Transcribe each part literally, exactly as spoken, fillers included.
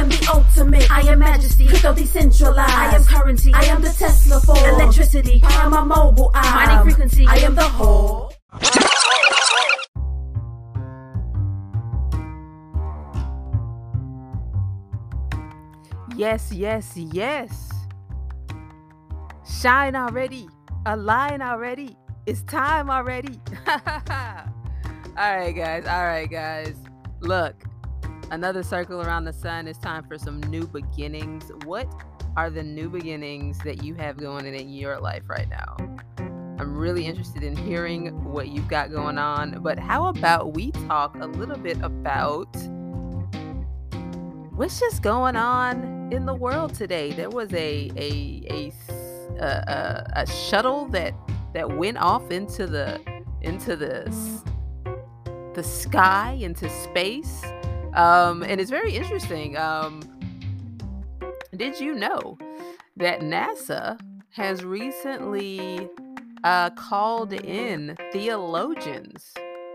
am the ultimate. I am majesty. Crypto decentralized. I am currency. I am the Tesla for electricity. I am a mobile. I am mining frequency. I am the whole. Yes, yes, yes. Shine already. Align already. It's time already. All right, guys. All right, guys. Look, another circle around the sun. It's time for some new beginnings. What are the new beginnings that you have going on in your life right now? I'm really interested in hearing what you've got going on. But how about we talk a little bit about what's just going on in the world today? There was a a a a, a, a shuttle that that went off into the into the the sky, into space, um, and it's very interesting. Um, did you know that NASA has recently uh, called in theologians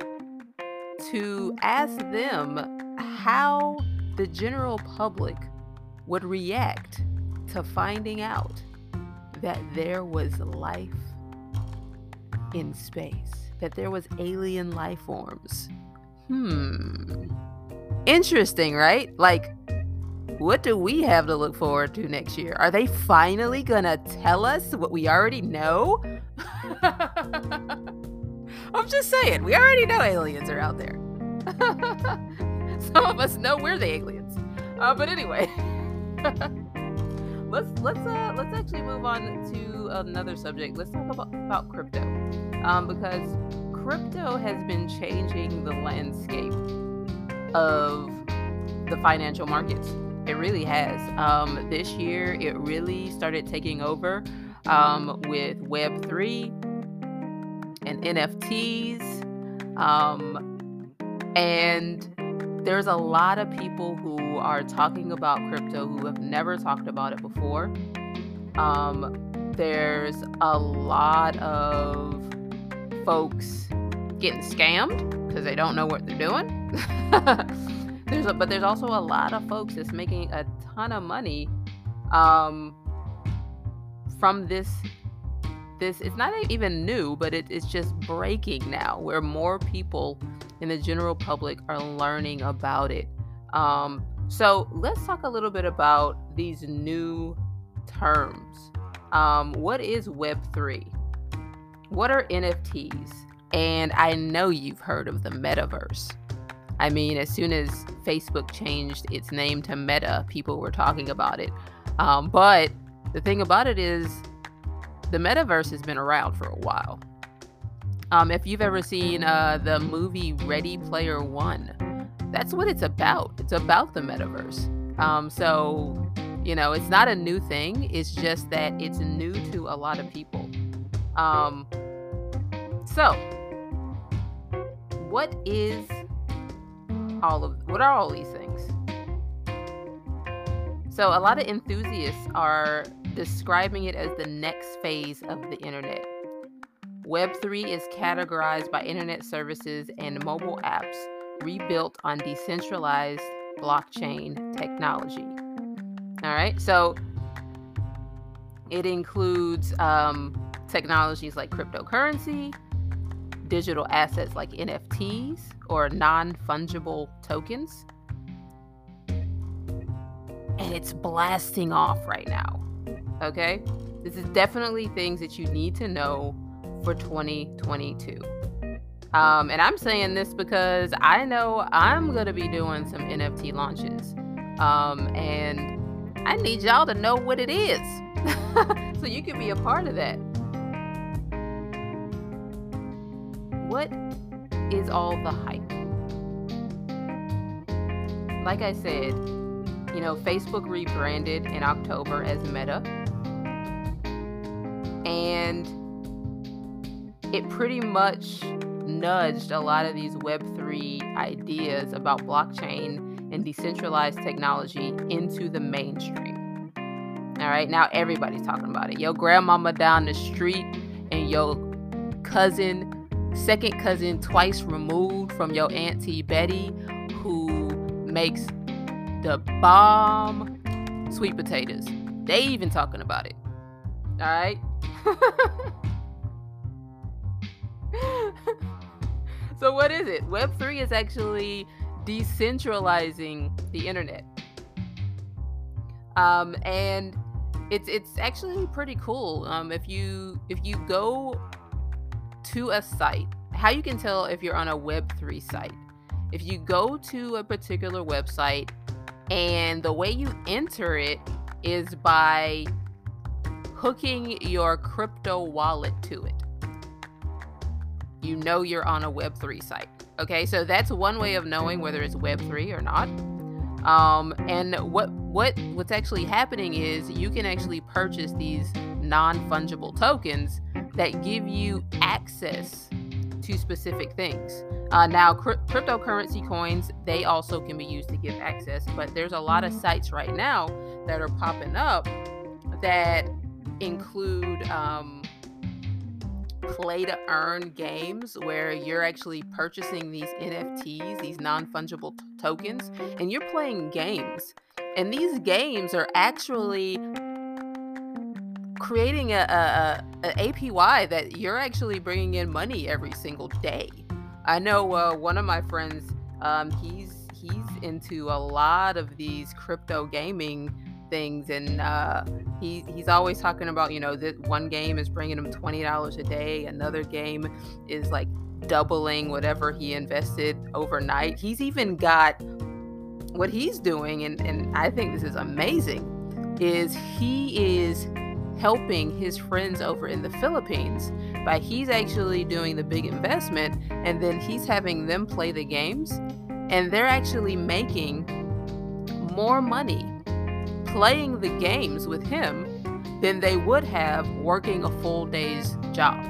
to ask them how the general public would react to finding out that there was life in space, that there was alien life forms? Hmm. Interesting, right? Like, what do we have to look forward to next year? Are they finally gonna tell us what we already know? I'm just saying, we already know aliens are out there. Some of us know we're the aliens. Uh, but anyway, let's let's uh, let's actually move on to another subject. Let's talk about, about crypto, um, because crypto has been changing the landscape of the financial markets. It really has. Um, this year, it really started taking over um, with Web three and N F Ts, um, and there's a lot of people who are talking about crypto who have never talked about it before. Um, there's a lot of folks getting scammed because they don't know what they're doing. there's a, but there's also a lot of folks that's making a ton of money um, from this. This it's not even new, but it, it's just breaking now, where more people in the general public are learning about it. Um, so let's talk a little bit about these new terms. Um, what is Web three? What are N F Ts? And I know you've heard of the metaverse. I mean, as soon as Facebook changed its name to Meta, people were talking about it. Um, but the thing about it is, the metaverse has been around for a while. Um, if you've ever seen uh, the movie Ready Player One, that's what it's about. It's about the metaverse. Um, so, you know, it's not a new thing. It's just that it's new to a lot of people. Um, so, what is all of, what are all these things? So, a lot of enthusiasts are describing it as the next phase of the internet. Web three is categorized by internet services and mobile apps rebuilt on decentralized blockchain technology. All right, so it includes um, technologies like cryptocurrency, digital assets like N F Ts or non-fungible tokens, and it's blasting off right now. Okay, this is definitely things that you need to know for twenty twenty-two. Um, and I'm saying this because I know I'm going to be doing some N F T launches. Um, and I need y'all to know what it is so you can be a part of that. What is all the hype? Like I said, you know, Facebook rebranded in October as Meta. And it pretty much nudged a lot of these Web three ideas about blockchain and decentralized technology into the mainstream. All right, now everybody's talking about it. Your grandmama down the street and your cousin, second cousin twice removed from your Auntie Betty, who makes the bomb sweet potatoes. They even talking about it. All right. So what is it? Web three is actually decentralizing the internet. Um, and it's it's actually pretty cool. Um, if you if you go to a site, how you can tell if you're on a Web three site. If you go to a particular website and the way you enter it is by hooking your crypto wallet to it, you know you're on a Web three site. Okay, so that's one way of knowing whether it's Web three or not. Um, and what what what's actually happening is you can actually purchase these non-fungible tokens that give you access to specific things. Uh, now, cr- cryptocurrency coins, they also can be used to give access, but there's a lot of sites right now that are popping up that include um, play to earn games where you're actually purchasing these N F Ts, these non-fungible t- tokens, and you're playing games. And these games are actually creating a, a, a A P Y that you're actually bringing in money every single day. I know uh, one of my friends, um, he's he's into a lot of these crypto gaming things, and uh, he he's always talking about, you know, that one game is bringing him twenty dollars a day, another game is like doubling whatever he invested overnight. He's even got what he's doing, and, and I think this is amazing, is he is helping his friends over in the Philippines by he's actually doing the big investment, and then he's having them play the games, and they're actually making more money playing the games with him than they would have working a full day's job.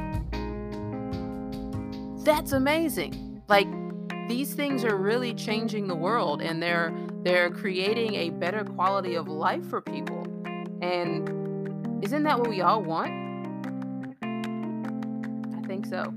That's amazing. Like, these things are really changing the world, and they're they're creating a better quality of life for people. And isn't that what we all want? I think so.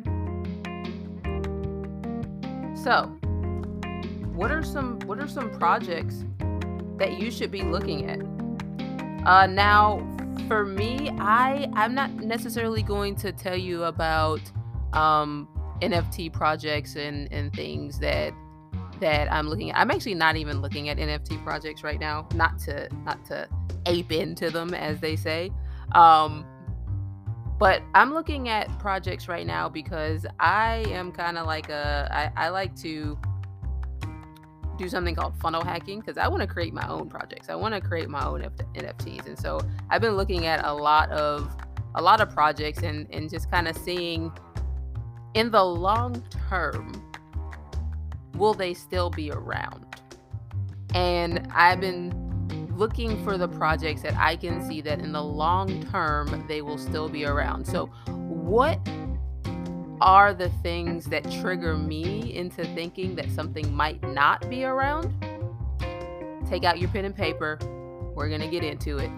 So, what are some what are some projects that you should be looking at? Uh, now, for me, I I'm not necessarily going to tell you about um, N F T projects and, and things that that I'm looking at. I'm actually not even looking at N F T projects right now, not to not to ape into them, as they say. Um, but I'm looking at projects right now because I am kind of like a, I, I like to do something called funnel hacking, because I want to create my own projects. I want to create my own N F Ts. And so I've been looking at a lot of, a lot of projects and, and just kind of seeing in the long term, will they still be around? And I've been looking for the projects that I can see that in the long term, they will still be around. So what are the things that trigger me into thinking that something might not be around? Take out your pen and paper. We're going to get into it.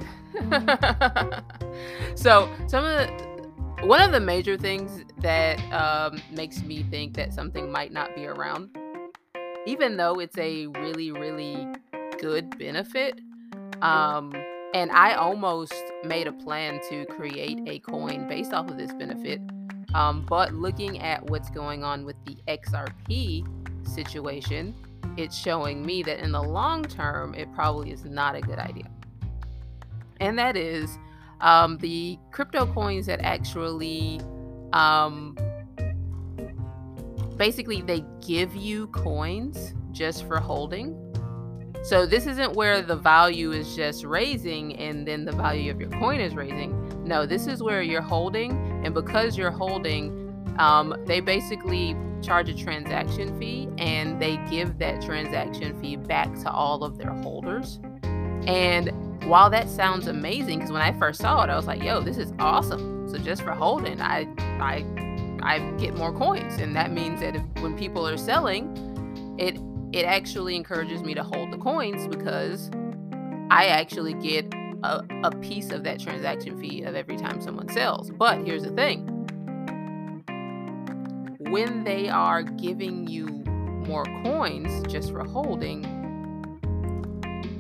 So some of the, one of the major things that um, makes me think that something might not be around, even though it's a really, really good benefit, Um, and I almost made a plan to create a coin based off of this benefit. Um, but looking at what's going on with the X R P situation, it's showing me that in the long term, it probably is not a good idea. And that is um, the crypto coins that actually, um, basically, they give you coins just for holding. So this isn't where the value is just raising and then the value of your coin is raising. No, this is where you're holding, and because you're holding, um, they basically charge a transaction fee, and they give that transaction fee back to all of their holders. And while that sounds amazing, because when I first saw it, I was like, yo, this is awesome. So just for holding, I I I get more coins. And that means that if, when people are selling, it it actually encourages me to hold the coins, because I actually get a, a piece of that transaction fee of every time someone sells. But here's the thing. When they are giving you more coins just for holding,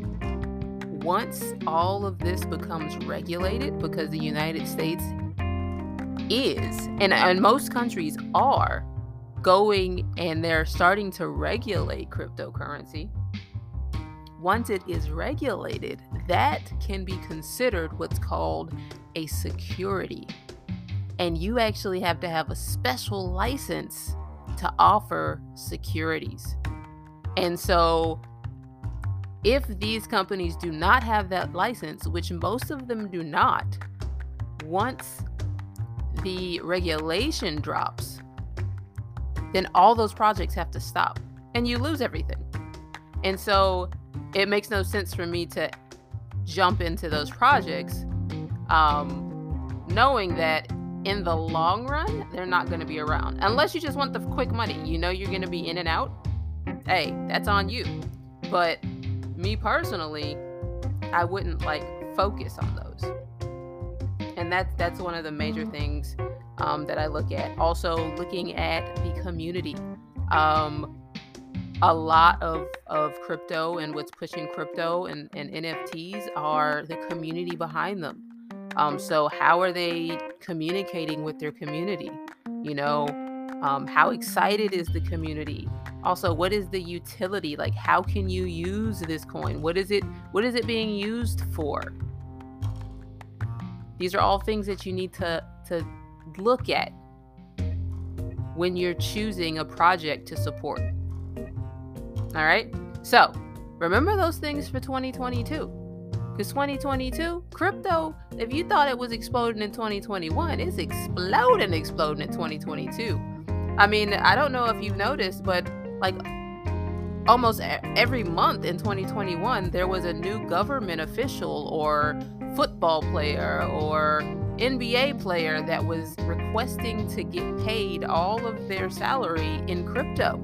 once all of this becomes regulated, because the United States is, and, and most countries are, going and they're starting to regulate cryptocurrency. Once it is regulated, that can be considered what's called a security. And you actually have to have a special license to offer securities. And so if these companies do not have that license, which most of them do not, once the regulation drops, then all those projects have to stop and you lose everything. And so it makes no sense for me to jump into those projects, um, knowing that in the long run, they're not going to be around. Unless you just want the quick money. You know you're going to be in and out. Hey, that's on you. But me personally, I wouldn't like focus on those. And that's, that's one of the major things um, that I look at. Also looking at the community. Um, a lot of, of crypto and what's pushing crypto and, and N F Ts are the community behind them. Um, so how are they communicating with their community? You know, um, how excited is the community? Also, what is the utility? Like, how can you use this coin? What is it? What is it being used for? These are all things that you need to, to look at when you're choosing a project to support. All right. So remember those things for twenty twenty-two. Because twenty twenty-two, crypto, if you thought it was exploding in twenty twenty-one, it's exploding, exploding in twenty twenty-two. I mean, I don't know if you've noticed, but like almost every month in twenty twenty-one, there was a new government official or football player or N B A player that was requesting to get paid all of their salary in crypto.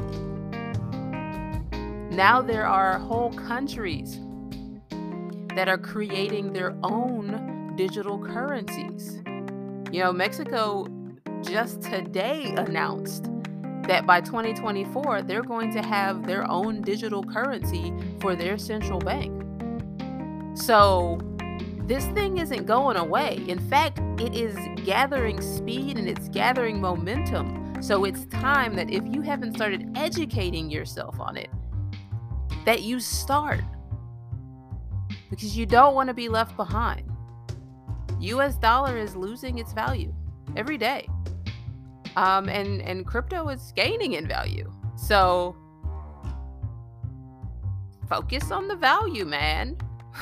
Now there are whole countries that are creating their own digital currencies. You know, Mexico just today announced that by twenty twenty-four, they're going to have their own digital currency for their central bank. So this thing isn't going away. In fact, it is gathering speed and it's gathering momentum. So it's time that if you haven't started educating yourself on it, that you start. Because you don't want to be left behind. U S dollar is losing its value every day. Um, and, and crypto is gaining in value. So focus on the value, man.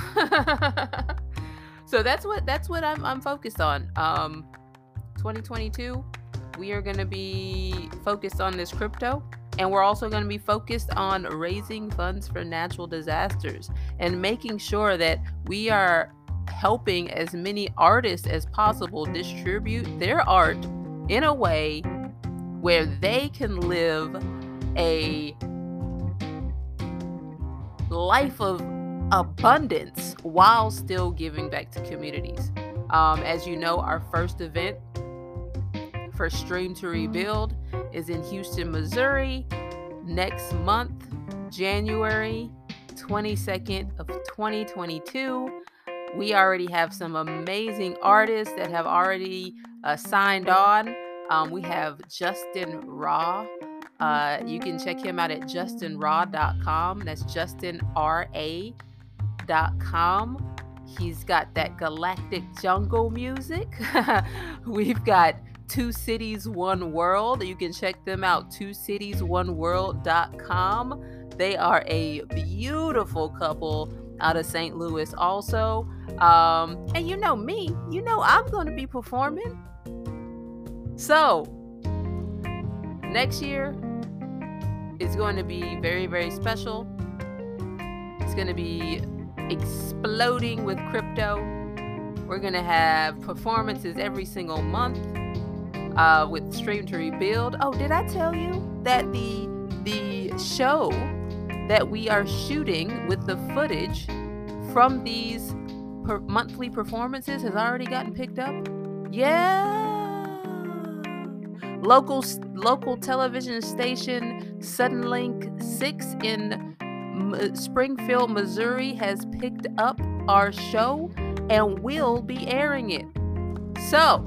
So that's what that's what I'm I'm focused on. Um, twenty twenty-two, we are going to be focused on this crypto. And we're also going to be focused on raising funds for natural disasters and making sure that we are helping as many artists as possible distribute their art in a way where they can live a life of abundance while still giving back to communities. Um, as you know, our first event for Stream to Rebuild is in Houston, Missouri, next month, January twenty-second of twenty twenty-two. We already have some amazing artists that have already uh, signed on. Um, we have Justin Raw. Uh, you can check him out at justin raw dot com. That's justin ra dot com. He's got that galactic jungle music. We've got Two Cities, One World. You can check them out, two cities one world dot com. They are a beautiful couple out of Saint Louis also. Um, and you know me, you know I'm going to be performing. So, next year is going to be very, very special. It's going to be exploding with crypto. We're going to have performances every single month. Uh, with Stream to Rebuild. Oh, did I tell you that the the show that we are shooting with the footage from these per- monthly performances has already gotten picked up? Yeah. Local local television station Suddenlink six in M- Springfield, Missouri has picked up our show and will be airing it. So,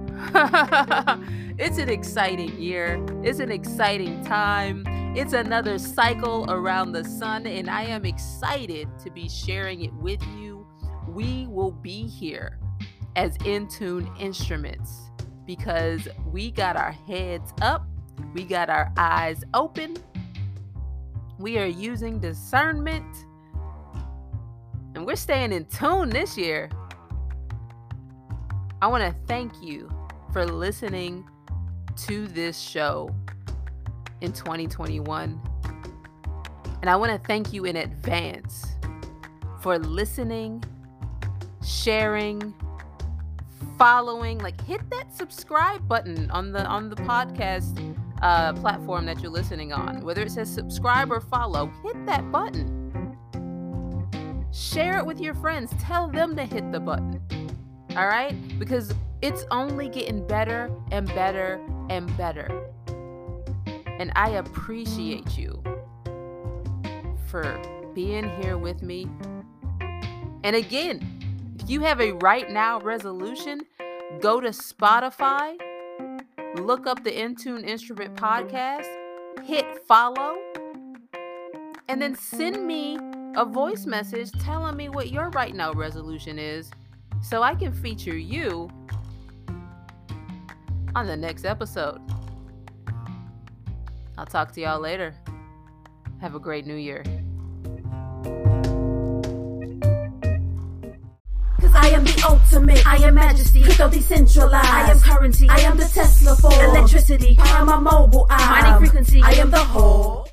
it's an exciting year. It's an exciting time. It's another cycle around the sun, and I am excited to be sharing it with you. We will be here as In-Tune Instruments because we got our heads up, we got our eyes open, we are using discernment, and we're staying in tune this year. I want to thank you for listening to this show in twenty twenty-one. And I want to thank you in advance for listening, sharing, following. Like, hit that subscribe button on the on the podcast uh, platform that you're listening on. Whether it says subscribe or follow, hit that button. Share it with your friends. Tell them to hit the button. All right? Because it's only getting better and better and better. And I appreciate you for being here with me. And again, if you have a right now resolution, go to Spotify, look up the In-Tune Instrument Podcast, hit follow, and then send me a voice message telling me what your right now resolution is so I can feature you on the next episode. I'll talk to y'all later. Have a great new year. Cause I am the ultimate, I am majesty, crypto decentralized, I am currency, I am the Tesla for electricity, power my mobile eye, mining frequency, I am the whole.